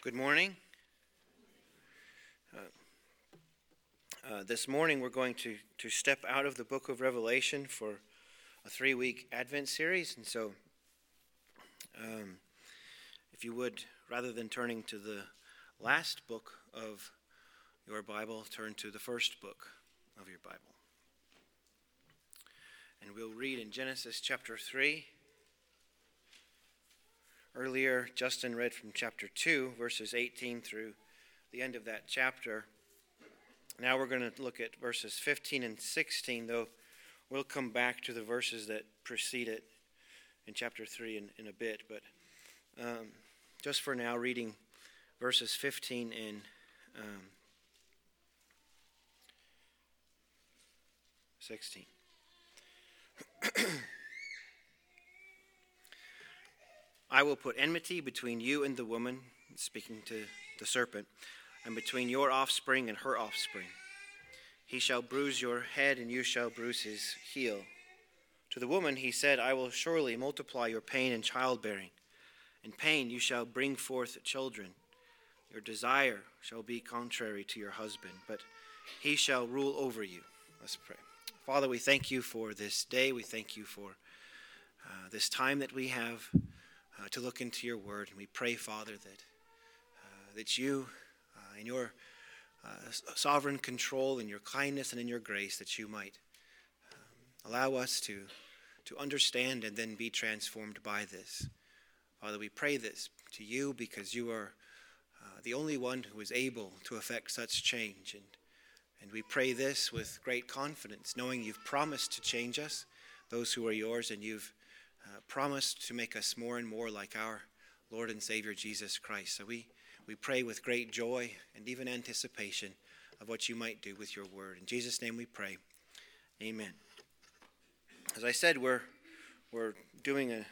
Good morning. This morning we're going to step out of the book of Revelation for a 3-week Advent series. And so if you would, rather than turning to the last book of your Bible, turn to the first book of your Bible. And we'll read in Genesis chapter 3. Earlier, Justin read from chapter 2, verses 18 through the end of that chapter. Now we're going to look at verses 15 and 16, though we'll come back to the verses that precede it in chapter 3 in a bit. But just for now, reading verses 15 and 16. I will put enmity between you and the woman, speaking to the serpent, and between your offspring and her offspring. He shall bruise your head, and you shall bruise his heel. To the woman he said, I will surely multiply your pain in childbearing. In pain you shall bring forth children. Your desire shall be contrary to your husband, but he shall rule over you. Let's pray. Father, we thank you for this day. We thank you for this time that we have to look into your word. And we pray, Father, that you, in your sovereign control, in your kindness and in your grace, that you might allow us to understand and then be transformed by this. Father, we pray this to you because you are the only one who is able to effect such change. And we pray this with great confidence, knowing you've promised to change us, those who are yours, and you've promised to make us more and more like our Lord and Savior Jesus Christ. So we pray with great joy and even anticipation of what you might do with your word. In Jesus' name we pray. Amen. As I said, we're doing a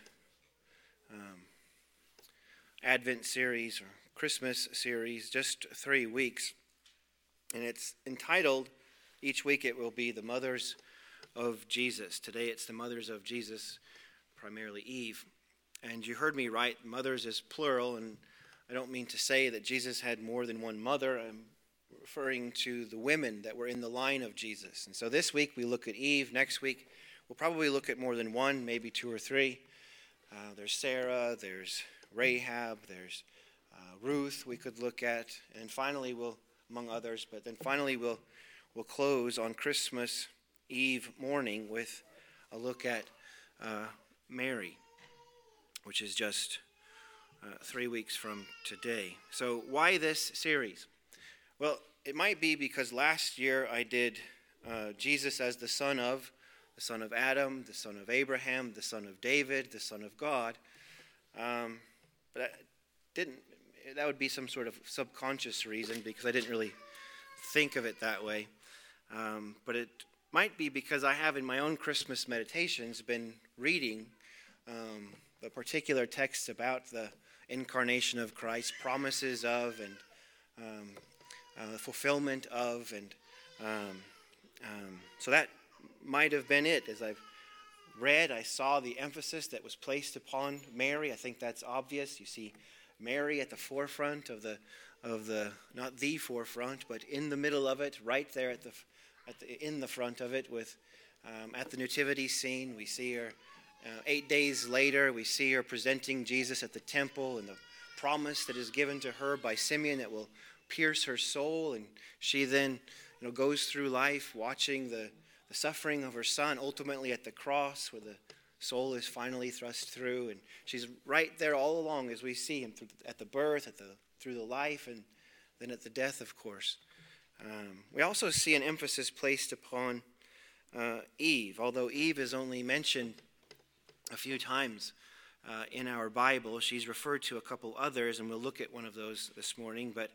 Advent series or Christmas series, just 3 weeks. And it's entitled, each week it will be the Mothers of Jesus. Today it's the Mothers of Jesus, primarily Eve. And you heard me right, mothers is plural, and I don't mean to say that Jesus had more than one mother. I'm referring to the women that were in the line of Jesus. And so this week we look at Eve. Next week we'll probably look at more than one, maybe 2 or 3. There's Sarah, there's Rahab, there's Ruth we could look at, and finally we'll, among others, but then finally we'll close on Christmas Eve morning with a look at Mary, which is just 3 weeks from today. So why this series? Well, it might be because last year I did Jesus as the son of Adam, the son of Abraham, the son of David, the son of God. But that would be some sort of subconscious reason because I didn't really think of it that way. But it might be because I have in my own Christmas meditations been reading the particular texts about the incarnation of Christ, promises of, and fulfillment of, and so that might have been it. As I've read, I saw the emphasis that was placed upon Mary. I think that's obvious. You see Mary at the forefront of the not the forefront, but in the middle of it, right there in the front of it, with at the nativity scene. We see her 8 days later. We see her presenting Jesus at the temple, and the promise that is given to her by Simeon that will pierce her soul, and she then goes through life watching the suffering of her son, ultimately at the cross, where the soul is finally thrust through, and she's right there all along as we see him at the birth, through the life, and then at the death, of course. We also see an emphasis placed upon Eve, although Eve is only mentioned a few times in our Bible. She's referred to a couple others, and we'll look at one of those this morning. But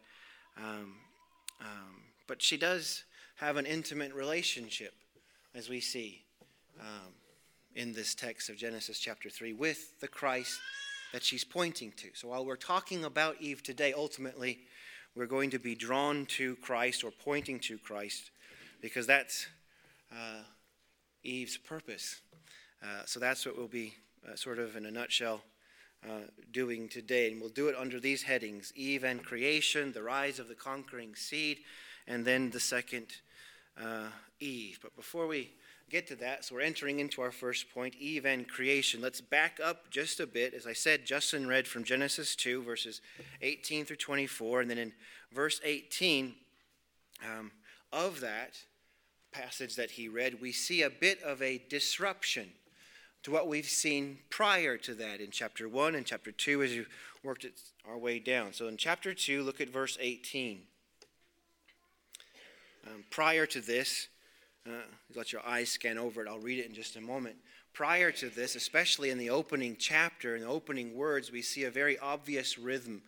she does have an intimate relationship, as we see in this text of Genesis chapter 3, with the Christ that she's pointing to. So while we're talking about Eve today, ultimately we're going to be drawn to Christ or pointing to Christ because that's Eve's purpose. So that's what we'll be sort of in a nutshell doing today. And we'll do it under these headings: Eve and creation, the rise of the conquering seed, and then the second Eve. But before we get to that, so we're entering into our first point, Eve and creation. Let's back up just a bit. As I said, Justin read from Genesis 2, verses 18 through 24, and then in verse 18 of that passage that he read, we see a bit of a disruption to what we've seen prior to that in chapter 1 and chapter 2 as you worked our way down. So in chapter 2, look at verse 18. Prior to this, let your eyes scan over it. I'll read it in just a moment. Prior to this, especially in the opening chapter, in the opening words, we see a very obvious rhythm.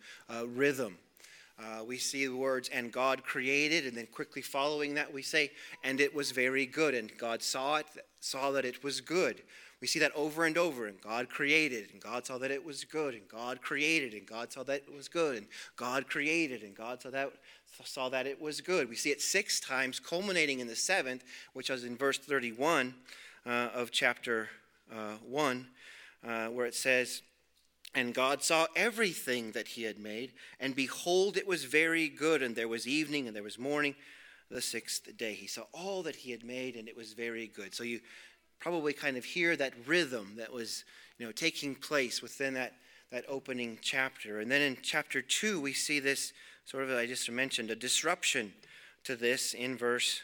We see the words, and God created, and then quickly following that we say, and it was very good. And God saw that it was good. We see that over and over. And God created, and God saw that it was good. And God created, and God saw that it was good. And God created, and God saw that it was good. We see it 6 times, culminating in the 7th, which was in verse 31 of chapter 1, where it says, and God saw everything that he had made, and behold, it was very good. And there was evening, and there was morning, the 6th day. He saw all that he had made, and it was very good. So you probably kind of hear that rhythm that was, taking place within that opening chapter. And then in chapter 2, we see this sort of, I just mentioned, a disruption to this in verse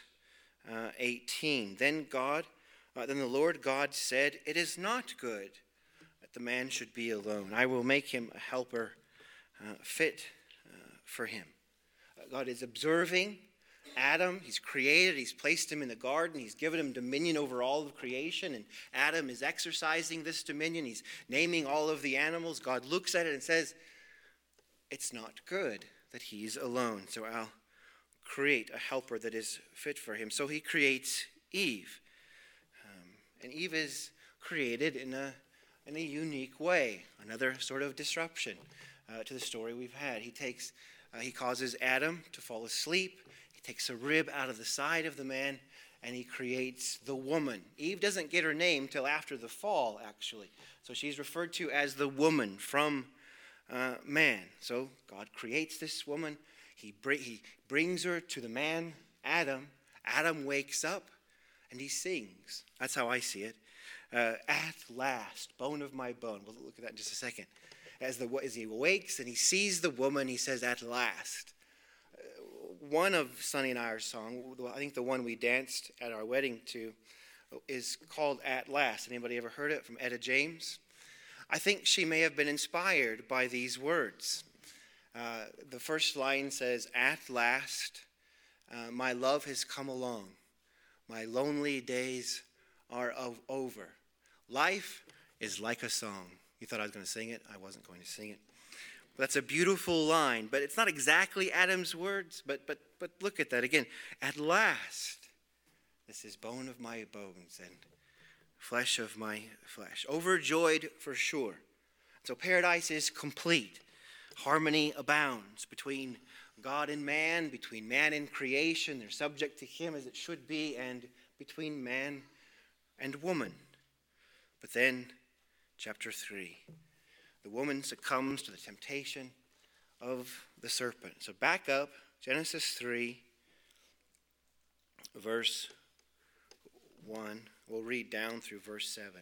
18. Then the Lord God said, it is not good that the man should be alone. I will make him a helper fit for him. God is observing Adam. He's created, he's placed him in the garden, he's given him dominion over all of creation, and Adam is exercising this dominion. He's naming all of the animals. God looks at it and says, it's not good that he's alone, so I'll create a helper that is fit for him. So he creates Eve. And Eve is created in a unique way, another sort of disruption to the story we've had. He causes Adam to fall asleep. He takes a rib out of the side of the man, and he creates the woman. Eve doesn't get her name till after the fall, actually. So she's referred to as the woman from man. So God creates this woman. He brings her to the man, Adam. Adam wakes up, and he sings. That's how I see it. At last, bone of my bone. We'll look at that in just a second. As he awakes and he sees the woman, he says, at last. One of Sonny and I's song, I think the one we danced at our wedding to, is called At Last. Anybody ever heard it from Etta James? I think she may have been inspired by these words. The first line says, at last, my love has come along. My lonely days are over. Life is like a song. You thought I was going to sing it? I wasn't going to sing it. That's a beautiful line, but it's not exactly Adam's words. But look at that again. At last, this is bone of my bones and flesh of my flesh. Overjoyed for sure. So paradise is complete. Harmony abounds between God and man, between man and creation. They're subject to him as it should be, and between man and woman. But then, chapter 3. The woman succumbs to the temptation of the serpent. So back up, Genesis 3, verse 1. We'll read down through verse 7.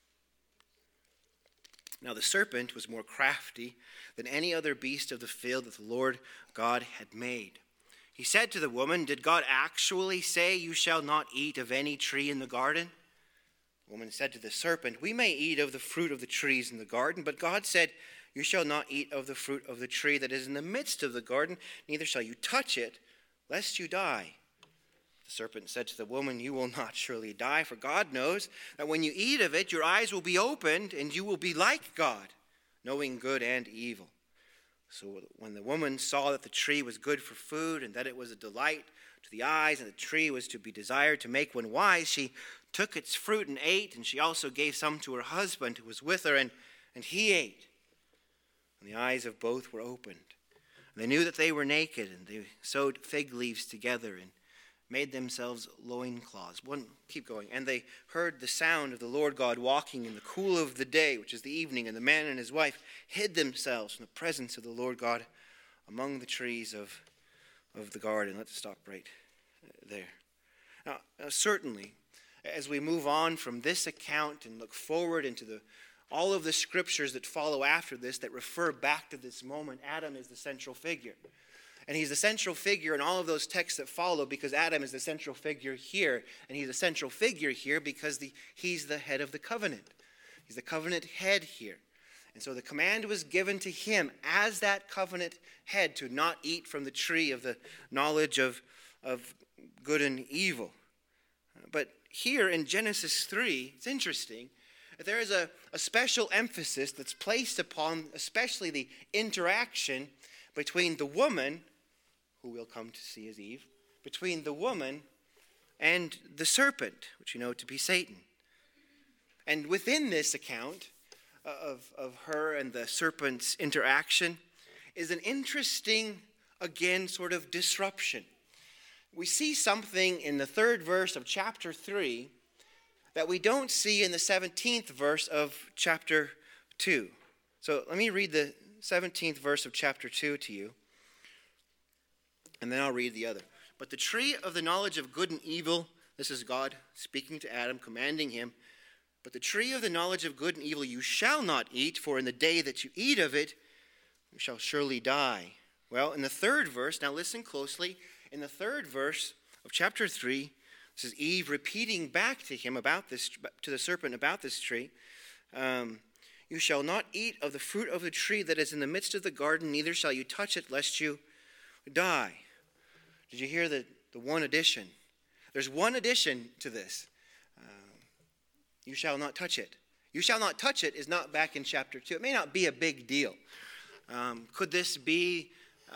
Now the serpent was more crafty than any other beast of the field that the Lord God had made. He said to the woman, did God actually say, you shall not eat of any tree in the garden? The woman said to the serpent, we may eat of the fruit of the trees in the garden, but God said, you shall not eat of the fruit of the tree that is in the midst of the garden, neither shall you touch it, lest you die. The serpent said to the woman, you will not surely die, for God knows that when you eat of it, your eyes will be opened, and you will be like God, knowing good and evil. So when the woman saw that the tree was good for food, and that it was a delight to the eyes, and the tree was to be desired to make one wise, she took its fruit and ate, and she also gave some to her husband who was with her, and he ate. And the eyes of both were opened. And they knew that they were naked, and they sewed fig leaves together and made themselves loincloths. Keep going. And they heard the sound of the Lord God walking in the cool of the day, which is the evening, and the man and his wife hid themselves from the presence of the Lord God among the trees of the garden. Let's stop right there. Now, certainly, as we move on from this account and look forward into all of the scriptures that follow after this that refer back to this moment, Adam is the central figure. And he's the central figure in all of those texts that follow because Adam is the central figure here. And he's a central figure here because he's the head of the covenant. He's the covenant head here. And so the command was given to him as that covenant head to not eat from the tree of the knowledge of good and evil. But here in Genesis 3, it's interesting. There is a special emphasis that's placed upon especially the interaction between the woman, who we'll come to see as Eve, between the woman and the serpent, which you know to be Satan. And within this account of her and the serpent's interaction is an interesting, again, sort of disruption. We see something in the 3rd verse of chapter 3 that we don't see in the 17th verse of chapter 2. So let me read the 17th verse of chapter 2 to you, and then I'll read the other. But the tree of the knowledge of good and evil, this is God speaking to Adam, commanding him, but the tree of the knowledge of good and evil you shall not eat, for in the day that you eat of it, you shall surely die. Well, in the 3rd verse, now listen closely, in the 3rd verse of chapter 3, this is Eve repeating back to him about this, to the serpent about this tree. You shall not eat of the fruit of the tree that is in the midst of the garden, neither shall you touch it, lest you die. Did you hear the one addition? There's one addition to this. You shall not touch it. You shall not touch it is not back in chapter 2. It may not be a big deal. Could this be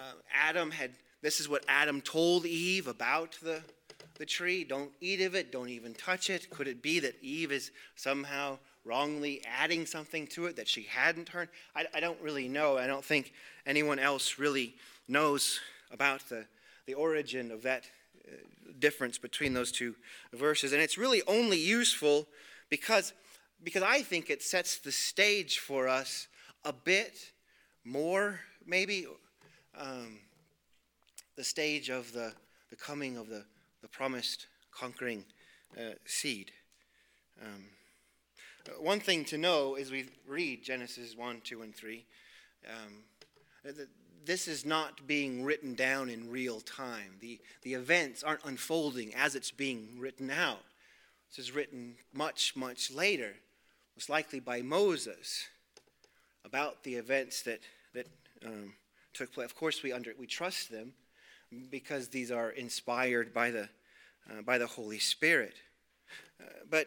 this is what Adam told Eve about the tree? Don't eat of it. Don't even touch it. Could it be that Eve is somehow wrongly adding something to it that she hadn't heard? I don't really know. I don't think anyone else really knows about the origin of that difference between those two verses. And it's really only useful because I think it sets the stage for us a bit more, maybe, the stage of the coming of the promised conquering seed. One thing to know as we read Genesis 1, 2, and 3, this is not being written down in real time. The events aren't unfolding as it's being written out. This is written much, much later, most likely by Moses, about the events that took place. Of course, we trust them because these are inspired by the Holy Spirit. But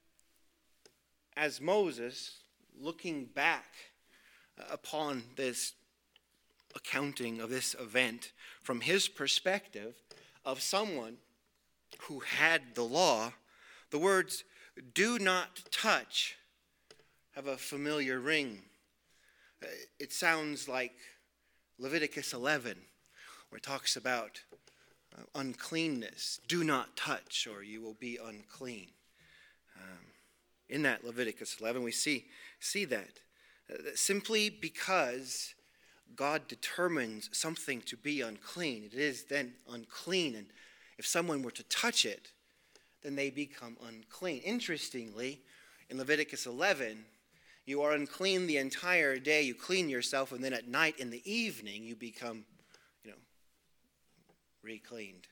as Moses, looking back upon this accounting of this event from his perspective of someone who had the law, the words "do not touch" have a familiar ring. It sounds like Leviticus 11, where it talks about uncleanness. Do not touch, or you will be unclean. In that Leviticus 11, we see that simply because God determines something to be unclean, it is then unclean. And if someone were to touch it, then they become unclean. Interestingly, in Leviticus 11, you are unclean the entire day. You clean yourself, and then at night in the evening, you become, re-cleaned.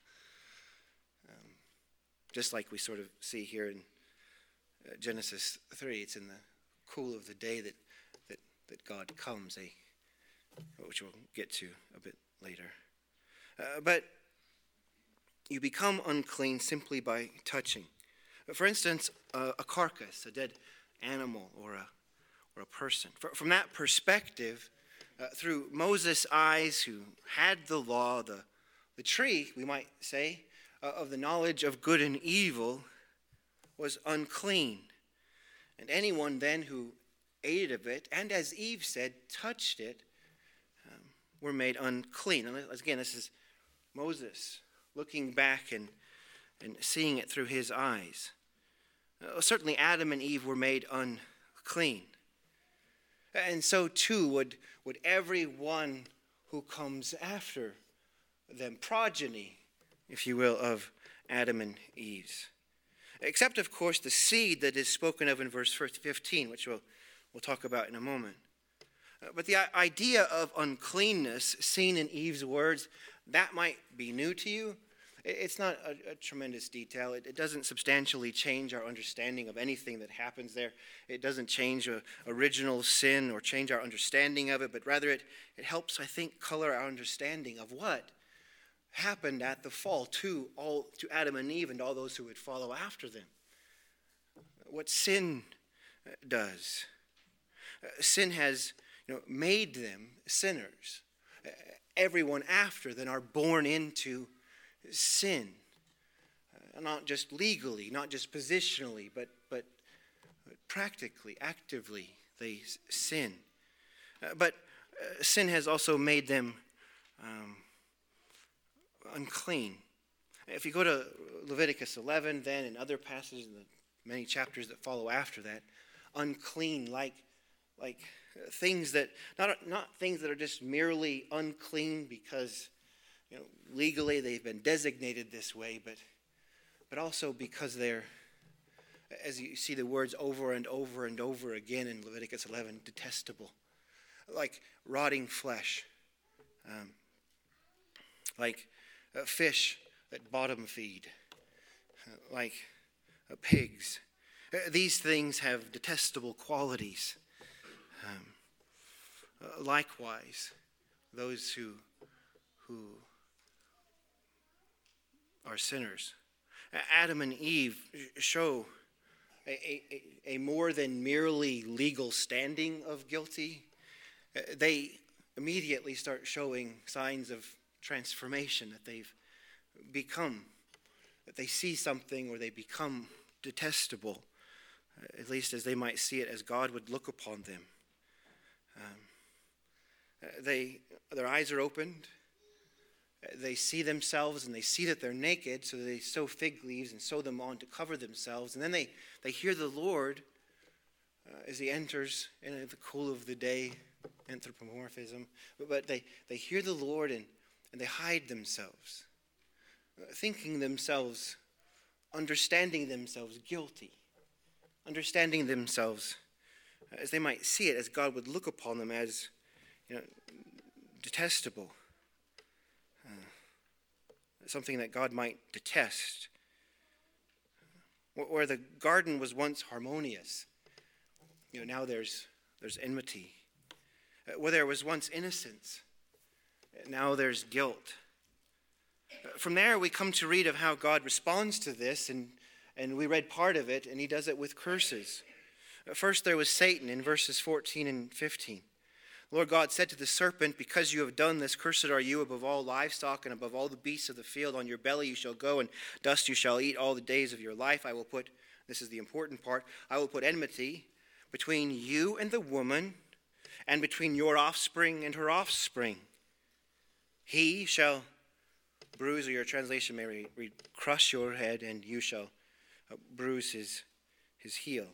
Just like we sort of see here in Genesis 3, it's in the cool of the day that God comes, which we'll get to a bit later. But you become unclean simply by touching. For instance, a carcass, a dead animal, or a person. From that perspective, through Moses' eyes, who had the law, the tree, we might say, of the knowledge of good and evil was unclean. And anyone then who ate of it, and as Eve said, touched it, were made unclean. And again, this is Moses looking back and seeing it through his eyes. Certainly Adam and Eve were made unclean. And so too would everyone who comes after them, progeny, if you will, of Adam and Eve's. Except, of course, the seed that is spoken of in verse 15, which we'll talk about in a moment. But the idea of uncleanness seen in Eve's words, that might be new to you. It's not a tremendous detail. It doesn't substantially change our understanding of anything that happens there. It doesn't change original sin or change our understanding of it, but rather it helps, I think, color our understanding of what happened at the fall to Adam and Eve and all those who would follow after them. What sin does. Sin has made them sinners. Everyone after them are born into sin, not just legally, not just positionally, but practically, actively, they sin. But sin has also made them unclean. If you go to Leviticus 11, then, and other passages in the many chapters that follow after that, unclean, like things that not things that are just merely unclean because legally they've been designated this way, but also because they're, as you see the words over and over and over again in Leviticus 11, detestable, like rotting flesh, like fish that bottom feed, like pigs. These things have detestable qualities. Likewise, those who are sinners. Adam and Eve show a more than merely legal standing of guilty. They immediately start showing signs of transformation, that they've become, that they see something or they become detestable, at least as they might see it as God would look upon them. Their eyes are opened. They see themselves and they see that they're naked, so they sew fig leaves and sew them on to cover themselves. And then they hear the Lord as he enters in the cool of the day, anthropomorphism. But they hear the Lord and they hide themselves, thinking themselves, understanding themselves guilty, understanding themselves as they might see it, as God would look upon them as detestable. Something that God might detest. Where the garden was once harmonious, now there's enmity. Where there was once innocence, now there's guilt. From there we come to read of how God responds to this, and we read part of it, and he does it with curses. First there was Satan in verses 14 and 15. Lord God said to the serpent, because you have done this, cursed are you above all livestock and above all the beasts of the field. On your belly you shall go, and dust you shall eat all the days of your life. I will put, this is the important part, I will put enmity between you and the woman, and between your offspring and her offspring. He shall bruise, or your translation may read, crush your head, and you shall bruise his heel.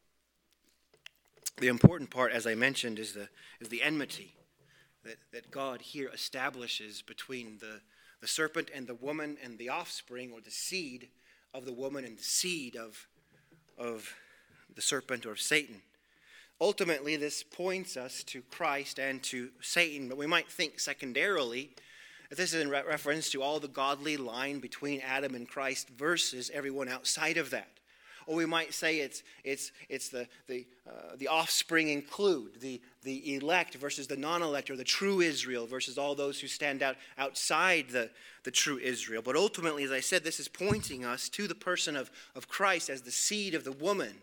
The important part, as I mentioned, is the enmity that God here establishes between the serpent and the woman and the offspring, or the seed of the woman and the seed of the serpent or Satan. Ultimately, this points us to Christ and to Satan, but we might think secondarily that this is in reference to all the godly line between Adam and Christ versus everyone outside of that. Or we might say it's the offspring include the elect versus the non-elect, or the true Israel versus all those who stand outside the true Israel. But ultimately, as I said, this is pointing us to the person of Christ as the seed of the woman.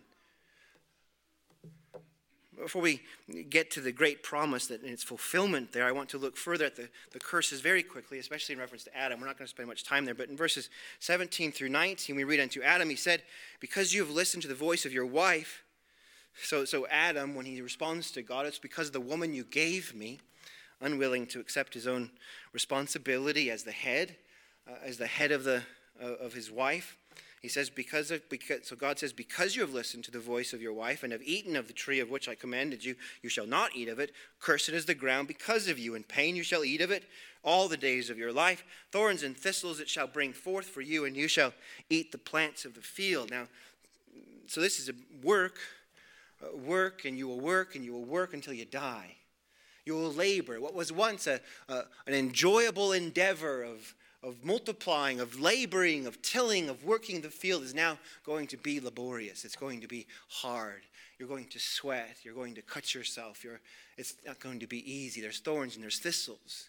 Before we get to the great promise that in its fulfillment there, I want to look further at the curses very quickly, especially in reference to Adam. We're not going to spend much time there, but in verses 17 through 19, we read unto Adam, he said, because you have listened to the voice of your wife. So Adam, when he responds to God, it's because of the woman you gave me, unwilling to accept his own responsibility as the head. as the head of his wife. He says, so God says, because you have listened to the voice of your wife and have eaten of the tree of which I commanded you, you shall not eat of it. Cursed is the ground because of you. In pain you shall eat of it all the days of your life. Thorns and thistles it shall bring forth for you, and you shall eat the plants of the field. Now, so this is a work, and you will work, and you will work until you die. You will labor. What was once an enjoyable endeavor of multiplying, of laboring, of tilling, of working the field is now going to be laborious. It's going to be hard. You're going to sweat. You're going to cut yourself. It's not going to be easy. There's thorns and there's thistles.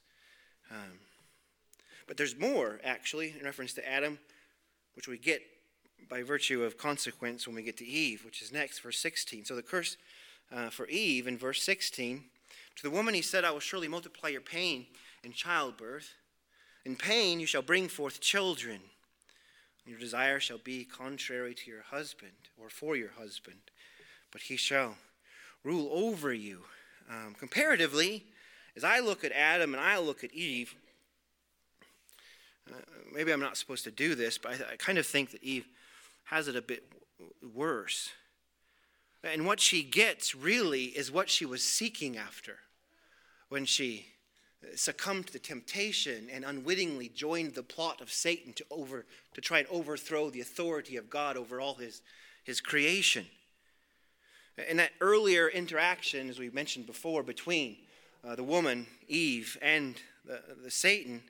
But there's more, actually, in reference to Adam, which we get by virtue of consequence when we get to Eve, which is next, verse 16. So the curse for Eve in verse 16, to the woman he said, I will surely multiply your pain in childbirth. In pain you shall bring forth children. Your desire shall be contrary to your husband, or for your husband, but he shall rule over you. Comparatively, as I look at Adam and I look at Eve, maybe I'm not supposed to do this, but I kind of think that Eve has it a bit worse. And what she gets really is what she was seeking after when she succumbed to the temptation and unwittingly joined the plot of Satan to try and overthrow the authority of God over all his creation. In that earlier interaction, as we mentioned before, between the woman, Eve, and the Satan,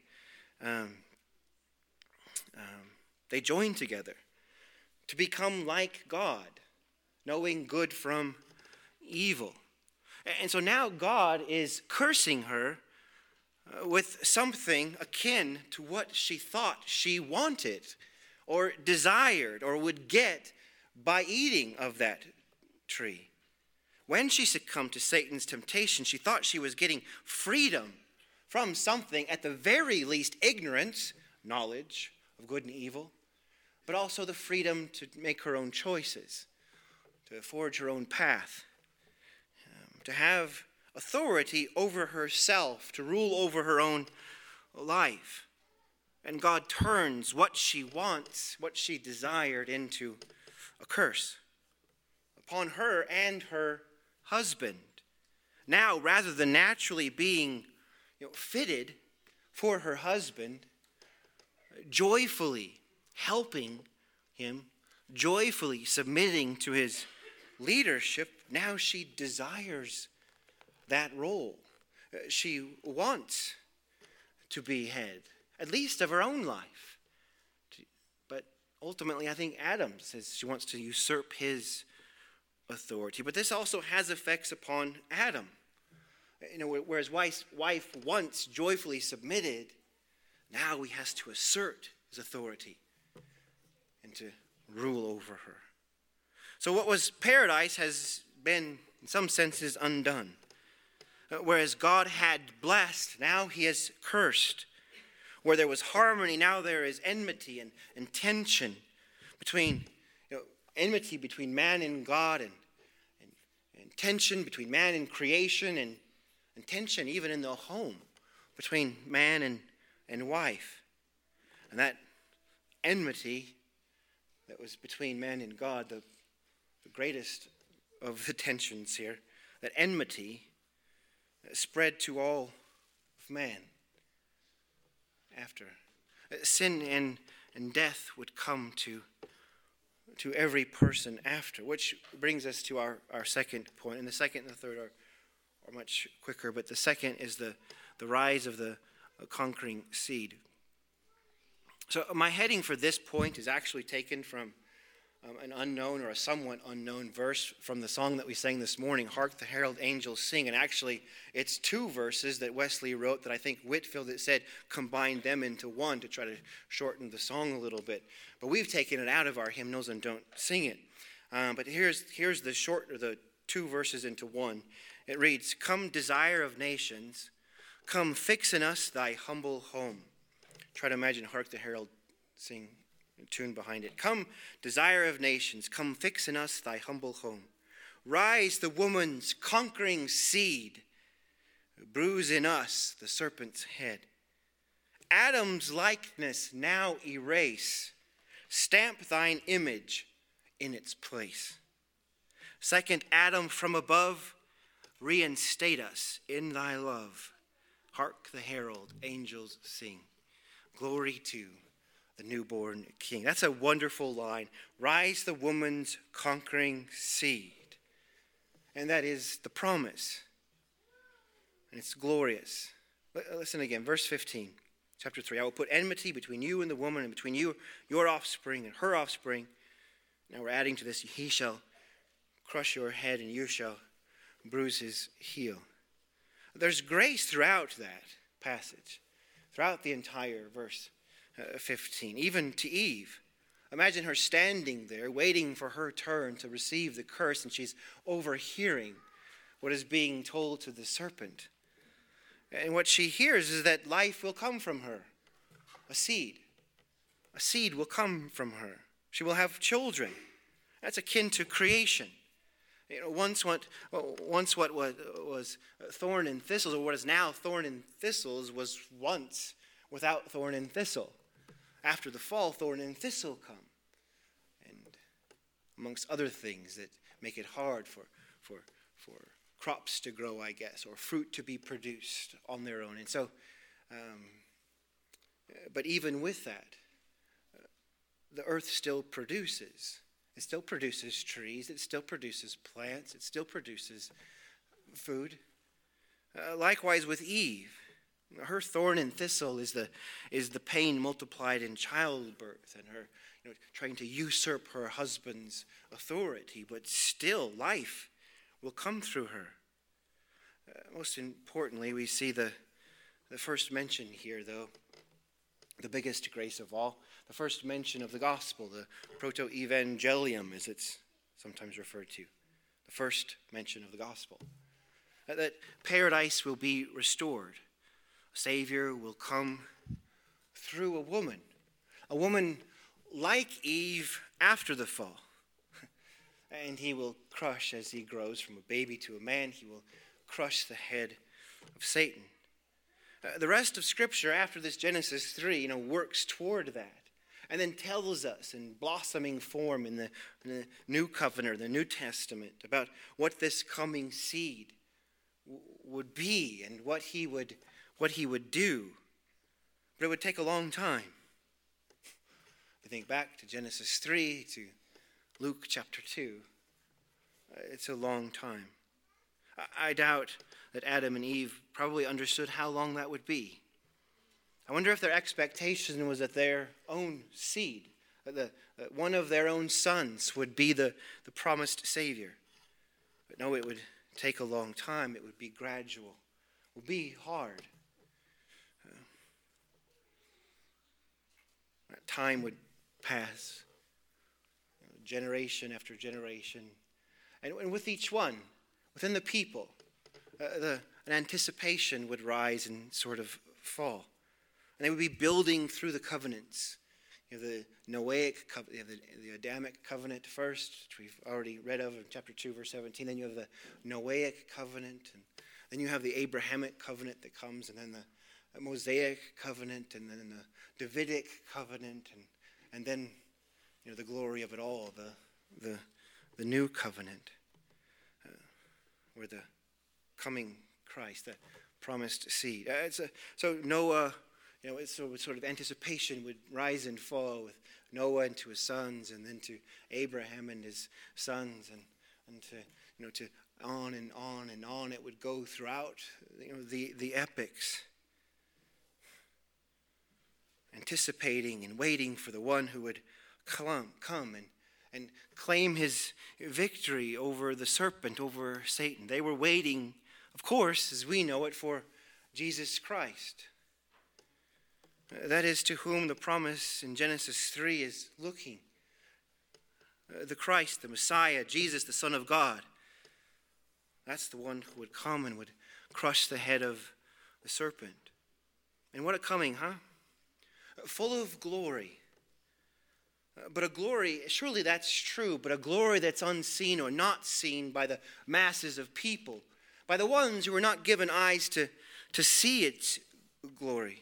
they joined together to become like God, knowing good from evil. And so now God is cursing her with something akin to what she thought she wanted or desired or would get by eating of that tree. When she succumbed to Satan's temptation, she thought she was getting freedom from something, at the very least ignorance, knowledge of good and evil, but also the freedom to make her own choices, to forge her own path, to have authority over herself, to rule over her own life. And God turns what she wants, what she desired, into a curse upon her and her husband. Now, rather than naturally being fitted for her husband, joyfully helping him, joyfully submitting to his leadership, now she desires that role. She wants to be head, at least of her own life. But ultimately, I think Adam says she wants to usurp his authority. But this also has effects upon Adam. Whereas wife once joyfully submitted, now he has to assert his authority and to rule over her. So what was paradise has been, in some senses, undone. Whereas God had blessed, now he has cursed. Where there was harmony, now there is enmity and tension between, enmity between man and God, and tension between man and creation, and tension even in the home between man and wife. And that enmity that was between man and God, the greatest of the tensions here, that enmity spread to all of man after. Sin and death would come to every person after, which brings us to our second point. And the second and the third are much quicker, but the second is the rise of the conquering seed. So my heading for this point is actually taken from an unknown or a somewhat unknown verse from the song that we sang this morning, Hark the Herald Angels Sing. And actually, it's two verses that Wesley wrote that I think Whitefield had said combined them into one to try to shorten the song a little bit. But we've taken it out of our hymnals and don't sing it. But here's the two verses into one. It reads, Come, desire of nations, come fix in us thy humble home. Try to imagine Hark the Herald Sing tune behind it. Come, desire of nations, come fix in us thy humble home. Rise the woman's conquering seed, bruise in us the serpent's head. Adam's likeness now erase. Stamp thine image in its place. Second Adam from above, reinstate us in thy love. Hark the herald, angels sing. Glory to the newborn King. That's a wonderful line. Rise the woman's conquering seed. And that is the promise. And it's glorious. Listen again, verse 15, chapter 3. I will put enmity between you and the woman, and between you, your offspring, and her offspring. Now we're adding to this, he shall crush your head, and you shall bruise his heel. There's grace throughout that passage, throughout the entire verse 15, even to Eve. Imagine her standing there, waiting for her turn to receive the curse, and she's overhearing what is being told to the serpent. And what she hears is that life will come from her, a seed. A seed will come from her. She will have children. That's akin to creation. Once what was thorn and thistles, or what is now thorn and thistles, was once without thorn and thistle. After the fall, thorn and thistle come. And amongst other things that make it hard for crops to grow, I guess, or fruit to be produced on their own. And so, but even with that, the earth still produces. It still produces trees. It still produces plants. It still produces food. Likewise with Eve. Her thorn and thistle is the pain multiplied in childbirth, and her trying to usurp her husband's authority. But still, life will come through her. Most importantly, we see the first mention here, though, the biggest grace of all, the first mention of the gospel, the proto-evangelium, as it's sometimes referred to, the first mention of the gospel, that paradise will be restored. A Savior will come through a woman like Eve after the fall. And he will crush, as he grows from a baby to a man, he will crush the head of Satan. The rest of Scripture after this Genesis 3, works toward that. And then tells us in blossoming form in the New Covenant, the New Testament, about what this coming seed would be and what he would do. But it would take a long time. If you think back to Genesis 3, to Luke chapter 2, it's a long time. I doubt that Adam and Eve probably understood how long that would be. I wonder if their expectation was that their own seed, that one of their own sons would be the promised Savior. But no, it would take a long time. It would be gradual. It would be hard. Time would pass, generation after generation. And with each one, within the people, an anticipation would rise and sort of fall. And they would be building through the covenants. You have the Noahic covenant, you have the Adamic covenant first, which we've already read of in chapter 2, verse 17. Then you have the Noahic covenant, and then you have the Abrahamic covenant that comes, and then the Mosaic covenant, and then the Davidic covenant, and then the glory of it all, the new covenant, where the coming Christ, the promised seed. So Noah, it's sort of anticipation would rise and fall with Noah and to his sons, and then to Abraham and his sons, and to on and on and on it would go throughout the epics. Anticipating and waiting for the one who would come and claim his victory over the serpent, over Satan. They were waiting, of course, as we know it, for Jesus Christ. That is to whom the promise in Genesis 3 is looking. The Christ, the Messiah, Jesus, the Son of God. That's the one who would come and would crush the head of the serpent. And what a coming, huh? Full of glory. But a glory, surely that's true, but a glory that's unseen or not seen by the masses of people, by the ones who are not given eyes to see its glory.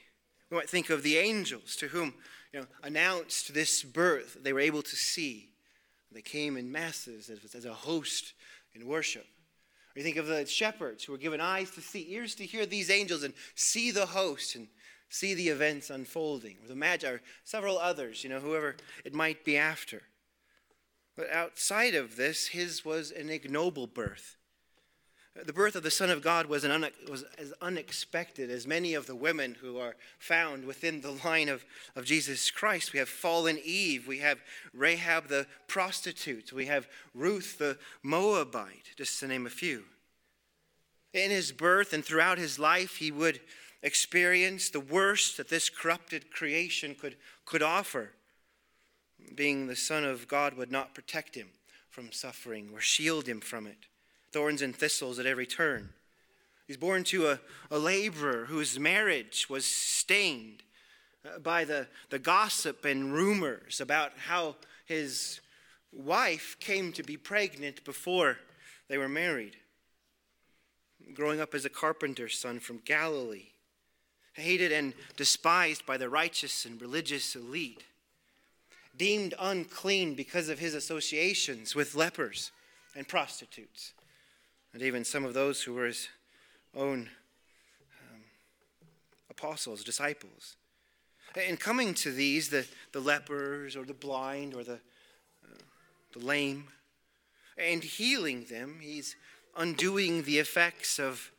We might think of the angels to whom announced this birth. They were able to see. They came in masses as a host in worship. Or you think of the shepherds who were given eyes to see, ears to hear these angels and see the host and see the events unfolding. Or the Magi, or several others, whoever it might be after. But outside of this, his was an ignoble birth. The birth of the Son of God was as unexpected as many of the women who are found within the line of Jesus Christ. We have fallen Eve. We have Rahab the prostitute. We have Ruth the Moabite, just to name a few. In his birth and throughout his life, he would experience the worst that this corrupted creation could offer. Being the Son of God would not protect him from suffering or shield him from it. Thorns and thistles at every turn. He's born to a laborer whose marriage was stained by the gossip and rumors about how his wife came to be pregnant before they were married. Growing up as a carpenter's son from Galilee, hated and despised by the righteous and religious elite, deemed unclean because of his associations with lepers and prostitutes, and even some of those who were his own apostles, disciples. In coming to these, the lepers or the blind or the lame, and healing them, he's undoing the effects of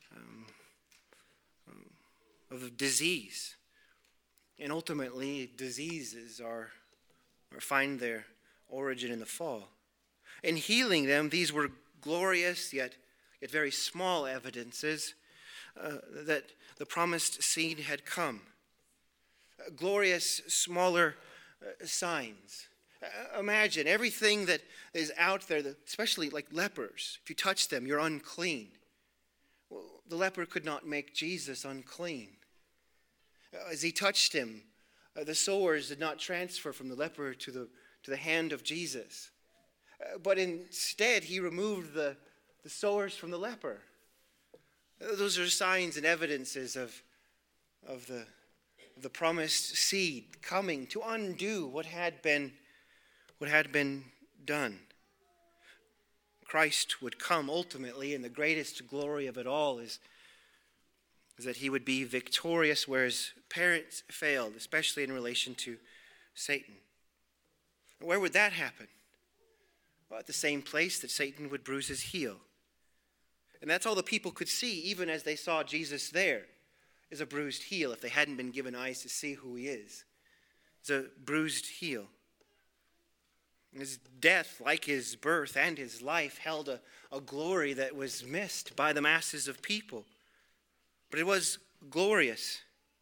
disease. And ultimately, diseases find their origin in the fall. In healing them, these were glorious yet very small evidences that the promised seed had come. Glorious, smaller signs. Imagine everything that is out there, especially like lepers. If you touch them, you're unclean. Well, the leper could not make Jesus unclean. As he touched him, the sores did not transfer from the leper to the hand of Jesus. But instead, he removed the sores from the leper. Those are signs and evidences of the promised seed coming to undo what had been done. Christ would come ultimately, and the greatest glory of it all is that he would be victorious where his parents failed, especially in relation to Satan. Where would that happen? Well, at the same place that Satan would bruise his heel. And that's all the people could see, even as they saw Jesus there, is a bruised heel, if they hadn't been given eyes to see who he is. It's a bruised heel. His death, like his birth and his life, held a glory that was missed by the masses of people. But it was glorious.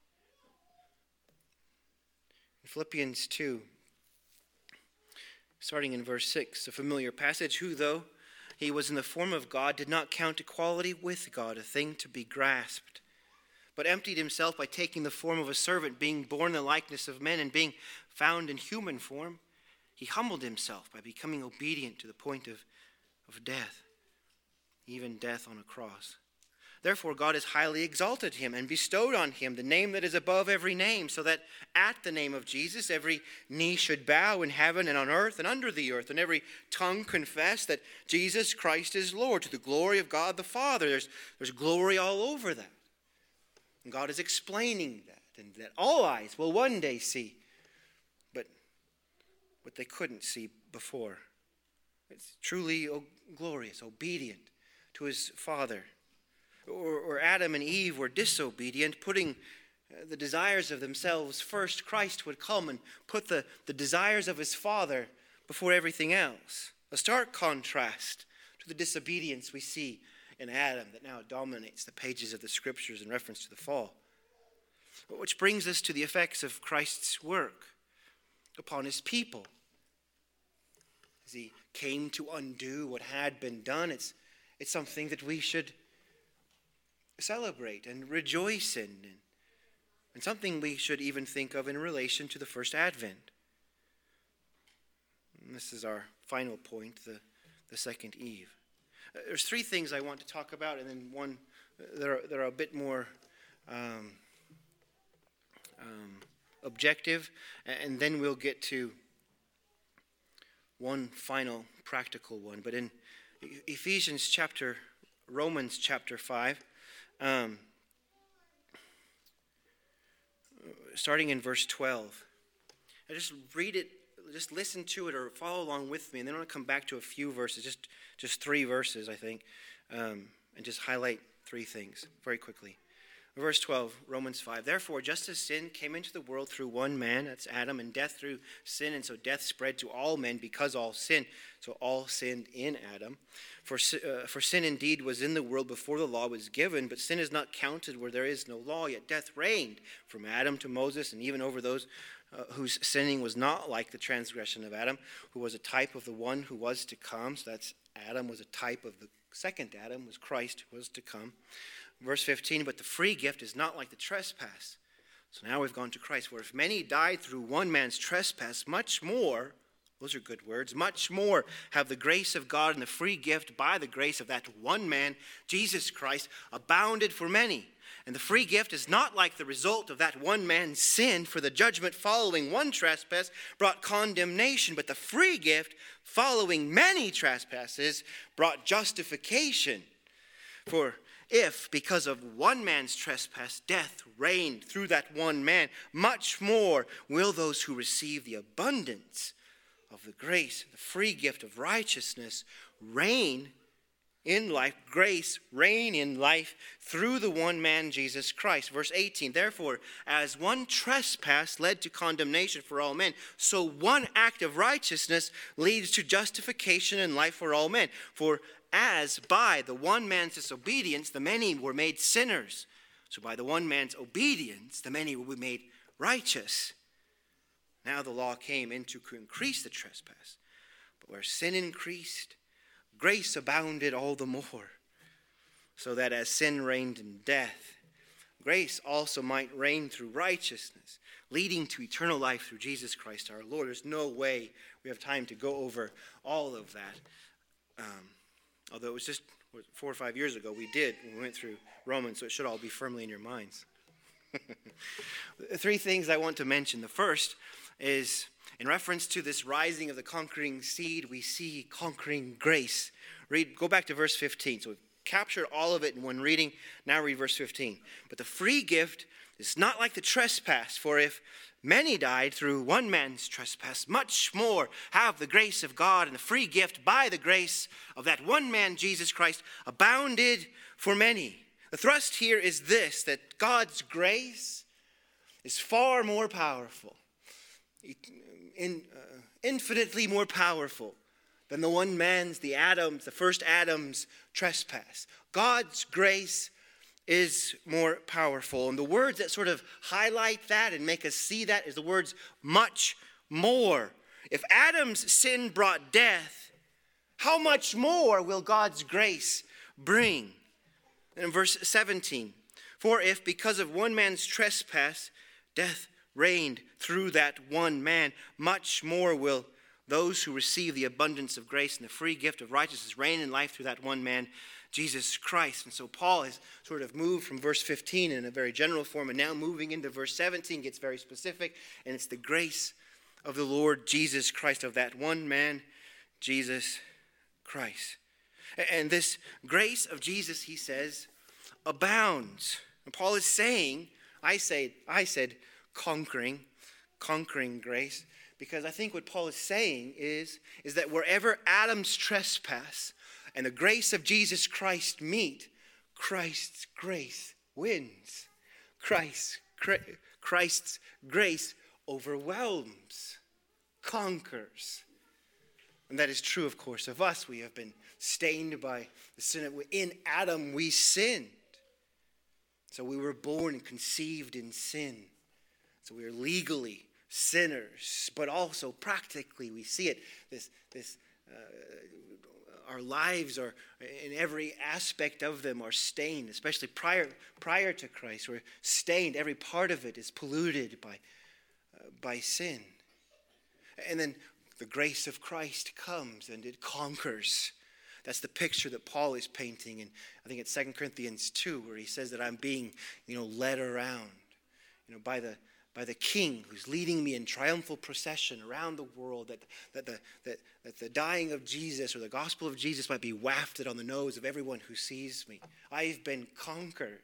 In Philippians 2, starting in verse 6, a familiar passage, who, though he was in the form of God, did not count equality with God a thing to be grasped, but emptied himself by taking the form of a servant, being born in the likeness of men, and being found in human form, he humbled himself by becoming obedient to the point of death, even death on a cross. Therefore God has highly exalted him and bestowed on him the name that is above every name, so that at the name of Jesus every knee should bow in heaven and on earth and under the earth, and every tongue confess that Jesus Christ is Lord, to the glory of God the Father. There's glory all over that. And God is explaining that, and that all eyes will one day see, but what they couldn't see before. It's truly glorious, obedient to his Father. Or Adam and Eve were disobedient, putting the desires of themselves first. Christ would come and put the desires of his Father before everything else. A stark contrast to the disobedience we see in Adam that now dominates the pages of the Scriptures in reference to the fall. Which brings us to the effects of Christ's work upon his people. As he came to undo what had been done, it's something that we should celebrate and rejoice in, and something we should even think of in relation to the first Advent. And this is our final point, the second Eve. There's three things I want to talk about, and then one, there are a bit more objective, and then we'll get to one final practical one. But in Romans chapter 5, starting in verse 12, I just read it, just listen to it or follow along with me, and then I want to come back to a few verses, just 3 verses, I think, and just highlight 3 things very quickly. Verse 12, Romans 5, therefore, just as sin came into the world through one man, that's Adam, and death through sin, and so death spread to all men because all sinned, so all sinned in Adam. For sin indeed was in the world before the law was given, but sin is not counted where there is no law, yet death reigned from Adam to Moses, and even over those whose sinning was not like the transgression of Adam, who was a type of the one who was to come. So that's Adam was a type of the second Adam, was Christ who was to come. Verse 15, but the free gift is not like the trespass. So now we've gone to Christ. For if many died through one man's trespass, much more, those are good words, much more have the grace of God and the free gift by the grace of that one man, Jesus Christ, abounded for many. And the free gift is not like the result of that one man's sin, for the judgment following one trespass brought condemnation, but the free gift following many trespasses brought justification. For if, because of one man's trespass, death reigned through that one man, much more will those who receive the abundance of the grace, the free gift of righteousness, reign in life, grace, reign in life through the one man, Jesus Christ. Verse 18, therefore, as one trespass led to condemnation for all men, so one act of righteousness leads to justification and life for all men. For as by the one man's disobedience, the many were made sinners, so by the one man's obedience, the many will be made righteous. Now the law came in to increase the trespass, but where sin increased, grace abounded all the more, so that as sin reigned in death, grace also might reign through righteousness, leading to eternal life through Jesus Christ our Lord. There's no way we have time to go over all of that. Although it was just 4 or 5 years ago we went through Romans, so it should all be firmly in your minds. 3 things I want to mention. The first is, in reference to this rising of the conquering seed, we see conquering grace. Go back to verse 15. So we've captured all of it in one reading. Now read verse 15. But the free gift is not like the trespass, for if many died through one man's trespass, much more have the grace of God and the free gift by the grace of that one man, Jesus Christ, abounded for many. The thrust here is this, that God's grace is far more powerful, infinitely more powerful than the first Adam's trespass. God's grace is more powerful. And the words that sort of highlight that and make us see that is the words much more. If Adam's sin brought death, how much more will God's grace bring? And in verse 17, for if because of one man's trespass, death reigned through that one man, much more will those who receive the abundance of grace and the free gift of righteousness reign in life through that one man, Jesus Christ. And so Paul has sort of moved from verse 15 in a very general form, and now moving into verse 17 gets very specific, and it's the grace of the Lord Jesus Christ, of that one man, Jesus Christ. And this grace of Jesus, he says, abounds. And Paul is saying, I said conquering grace, because I think what Paul is saying is that wherever Adam's trespass and the grace of Jesus Christ meet, Christ's grace wins. Christ's grace overwhelms, conquers. And that is true, of course, of us. We have been stained by the sin. In Adam we sinned. So we were born and conceived in sin. So we are legally sinners, but also practically we see it. Our lives are, in every aspect of them, are stained, especially prior to Christ. We're stained. Every part of it is polluted by sin. And then the grace of Christ comes and it conquers. That's the picture that Paul is painting. And I think it's 2 Corinthians 2, where he says that I'm being, led around, by the by the King who's leading me in triumphal procession around the world, that the dying of Jesus or the gospel of Jesus might be wafted on the nose of everyone who sees me. I've been conquered.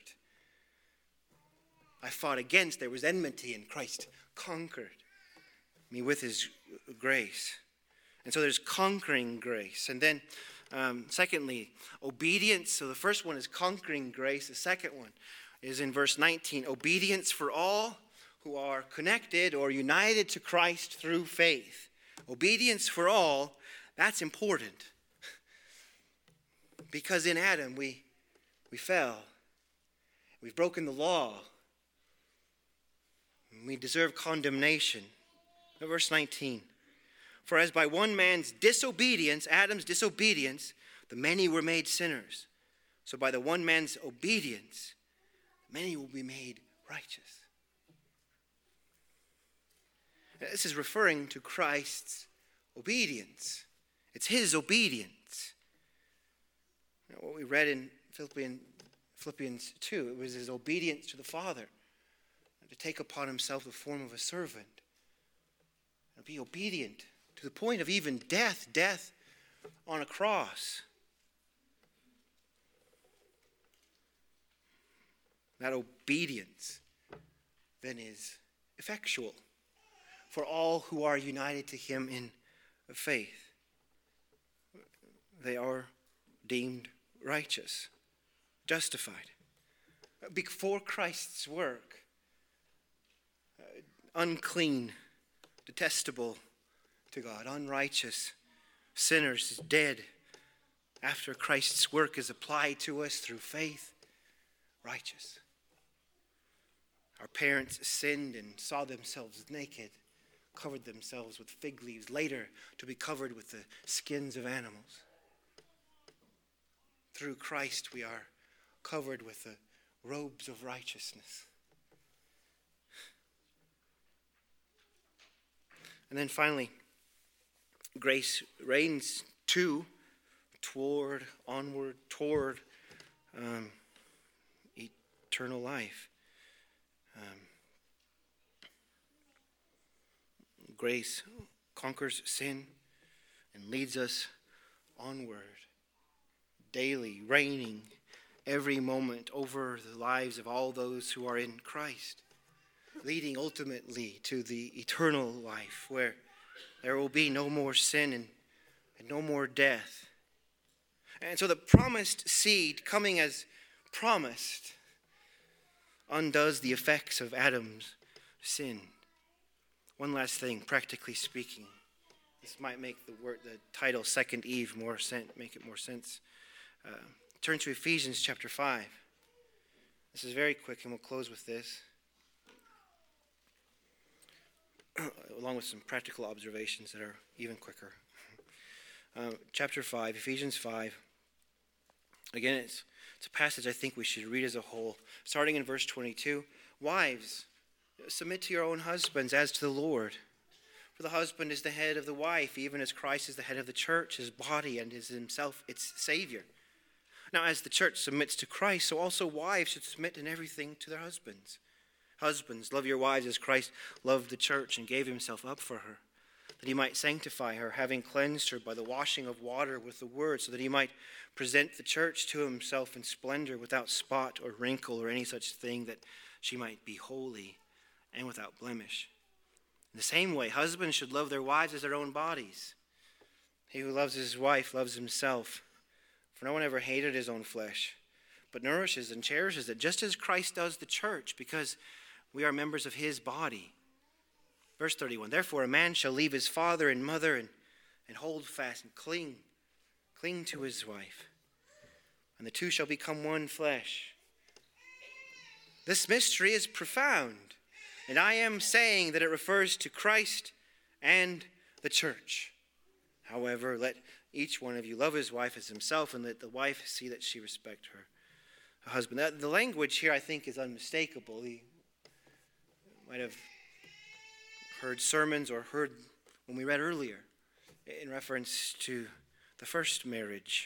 I fought against, there was enmity, and Christ conquered me with his grace. And so there's conquering grace. And then secondly, obedience. So the first one is conquering grace. The second one is in verse 19, obedience for all who are connected or united to Christ through faith. Obedience for all, that's important. Because in Adam we fell. We've broken the law. We deserve condemnation. Verse 19. For as by one man's disobedience, Adam's disobedience, the many were made sinners. So by the one man's obedience, many will be made righteous. This is referring to Christ's obedience. It's his obedience. What we read in Philippians 2, it was his obedience to the Father, to take upon himself the form of a servant, and be obedient to the point of even death on a cross. That obedience then is effectual for all who are united to him in faith. They are deemed righteous, justified. Before Christ's work, unclean, detestable to God, unrighteous, sinners, dead. After Christ's work is applied to us through faith, righteous. Our parents sinned and saw themselves naked, covered themselves with fig leaves, later to be covered with the skins of animals. Through Christ we are covered with the robes of righteousness. And then finally, grace reigns onward toward eternal life. Grace conquers sin and leads us onward, daily reigning every moment over the lives of all those who are in Christ, leading ultimately to the eternal life where there will be no more sin and no more death. And so the promised seed, coming as promised, undoes the effects of Adam's sin. One last thing, practically speaking. This might make the title Second Eve make it more sense. Turn to Ephesians chapter 5. This is very quick, and we'll close with this, along with some practical observations that are even quicker. Chapter 5, Ephesians 5. Again, it's a passage I think we should read as a whole. Starting in verse 22. Wives, submit to your own husbands as to the Lord. For the husband is the head of the wife, even as Christ is the head of the church, his body, and is himself its Savior. Now, as the church submits to Christ, so also wives should submit in everything to their husbands. Husbands, love your wives as Christ loved the church and gave himself up for her, that he might sanctify her, having cleansed her by the washing of water with the word, so that he might present the church to himself in splendor, without spot or wrinkle or any such thing, that she might be holy and without blemish. In the same way, husbands should love their wives as their own bodies. He who loves his wife loves himself. For no one ever hated his own flesh, but nourishes and cherishes it, just as Christ does the church, because we are members of his body. Verse 31, therefore a man shall leave his father and mother and hold fast and cling to his wife, and the two shall become one flesh. This mystery is profound, and I am saying that it refers to Christ and the church. However, let each one of you love his wife as himself, and let the wife see that she respect her husband. The language here, I think, is unmistakable. You might have heard sermons or heard when we read earlier in reference to the first marriage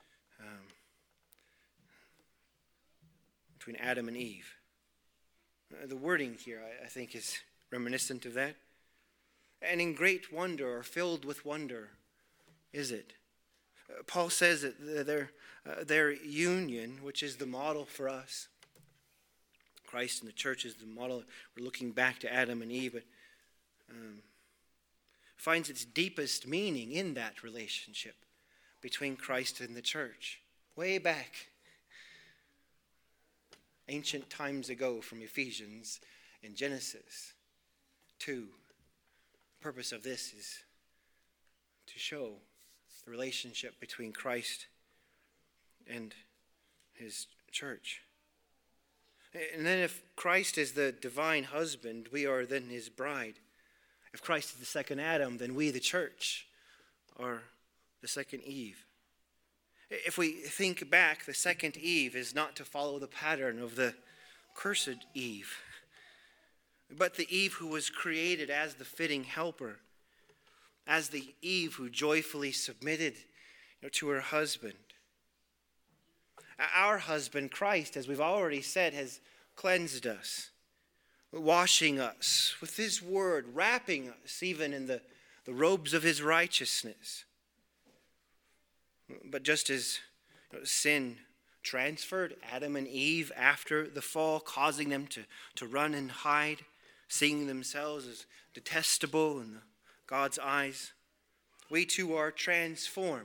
between Adam and Eve. The wording here, I think, is reminiscent of that. And in great wonder, or filled with wonder, is it? Paul says that their union, which is the model for us, Christ and the church is the model. We're looking back to Adam and Eve, but finds its deepest meaning in that relationship between Christ and the church. Way back, ancient times ago, from Ephesians and Genesis 2. The purpose of this is to show the relationship between Christ and his church. And then if Christ is the divine husband, we are then his bride. If Christ is the second Adam, then we, the church, are the second Eve. If we think back, the second Eve is not to follow the pattern of the cursed Eve, but the Eve who was created as the fitting helper, as the Eve who joyfully submitted to her husband. Our husband, Christ, as we've already said, has cleansed us, washing us with his word, wrapping us even in the robes of his righteousness. But just as sin transferred Adam and Eve after the fall, causing them to run and hide, seeing themselves as detestable in God's eyes, we too are transformed,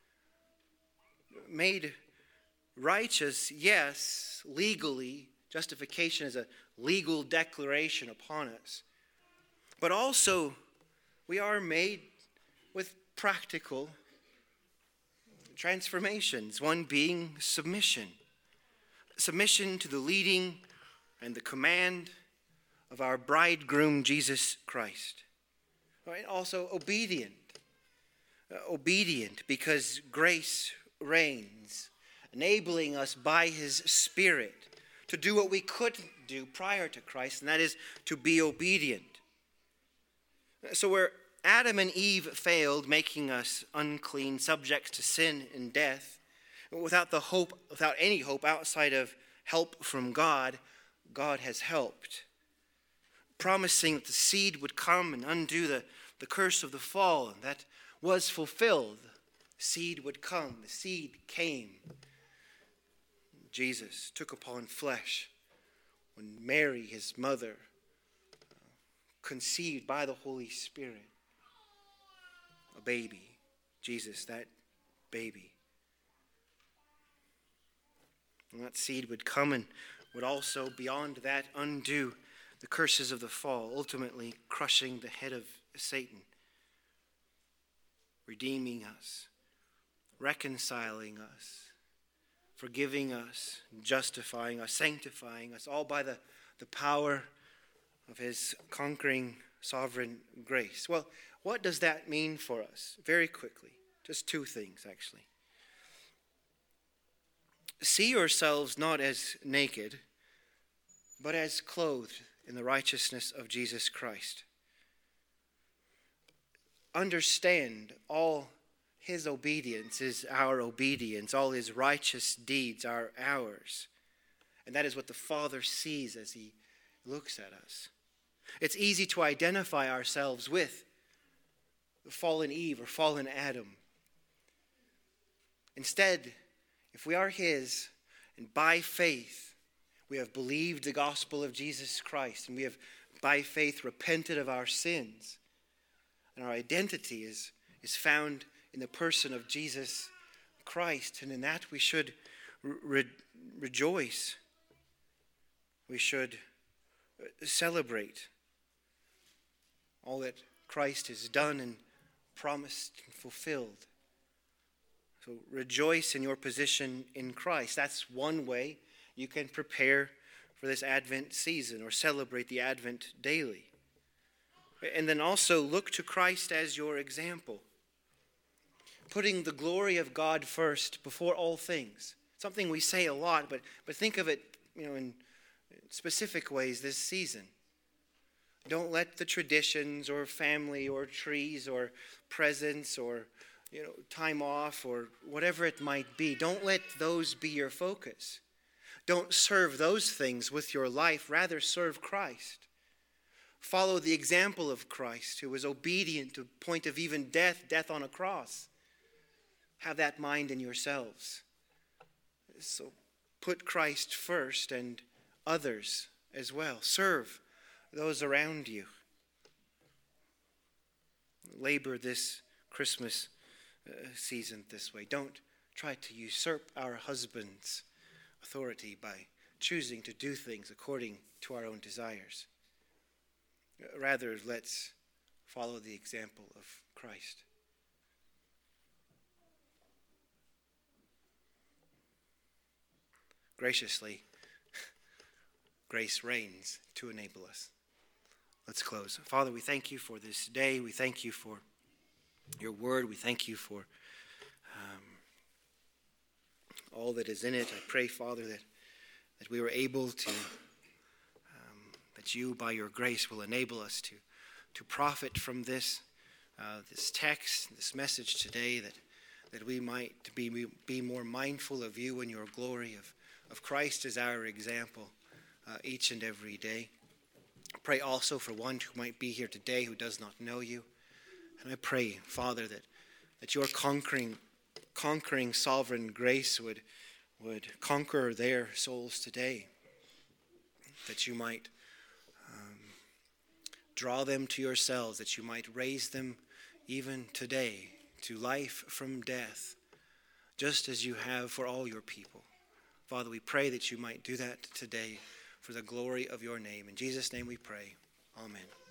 made righteous, yes, legally. Justification is a legal declaration upon us. But also, we are made with practical transformations, one being submission. Submission to the leading and the command of our bridegroom, Jesus Christ. Right? Also obedient. Obedient because grace reigns, enabling us by his Spirit to do what we couldn't do prior to Christ, and that is to be obedient. So where Adam and Eve failed, making us unclean, subject to sin and death, without any hope outside of help from God, God has helped, promising that the seed would come and undo the curse of the fall, and that was fulfilled. The seed would come. The seed came. Jesus took upon flesh when Mary, his mother, conceived by the Holy Spirit a baby. Jesus, that baby. And that seed would come and would also, beyond that, undo the curses of the fall, ultimately crushing the head of Satan, redeeming us, reconciling us, forgiving us, justifying us, sanctifying us, all by the power of his conquering sovereign grace. Well, what does that mean for us? Very quickly, just two things, actually. See yourselves not as naked, but as clothed in the righteousness of Jesus Christ. Understand all his obedience is our obedience. All his righteous deeds are ours. And that is what the Father sees as he looks at us. It's easy to identify ourselves with fallen Eve or fallen Adam. Instead, if we are his, and by faith we have believed the gospel of Jesus Christ, and we have by faith repented of our sins, and our identity is found in the person of Jesus Christ, and in that we should rejoice. We should celebrate all that Christ has done and promised and fulfilled. So rejoice in your position in Christ. That's one way you can prepare for this Advent season or celebrate the Advent daily. And then also look to Christ as your example, putting the glory of God first before all things. Something we say a lot, but think of it, in specific ways this season. Don't let the traditions or family or trees or presents or time off or whatever it might be, don't let those be your focus. Don't serve those things with your life. Rather, serve Christ. Follow the example of Christ, who was obedient to the point of even death on a cross. Have that mind in yourselves. So put Christ first and others as well. Serve those around you. Labor this Christmas season this way. Don't try to usurp our husband's authority by choosing to do things according to our own desires. Rather, let's follow the example of Christ. Graciously, grace reigns to enable us. Let's close. Father, we thank you for this day. We thank you for your word. We thank you for all that is in it. I pray, Father, that we were able to, that you, by your grace, will enable us to profit from this text, this message today, that we might be more mindful of you and your glory, of Christ as our example each and every day. I pray also for one who might be here today who does not know you. And I pray, Father, that your conquering sovereign grace would conquer their souls today, that you might draw them to yourselves, that you might raise them even today to life from death, just as you have for all your people. Father, we pray that you might do that today for the glory of your name. In Jesus' name we pray. Amen.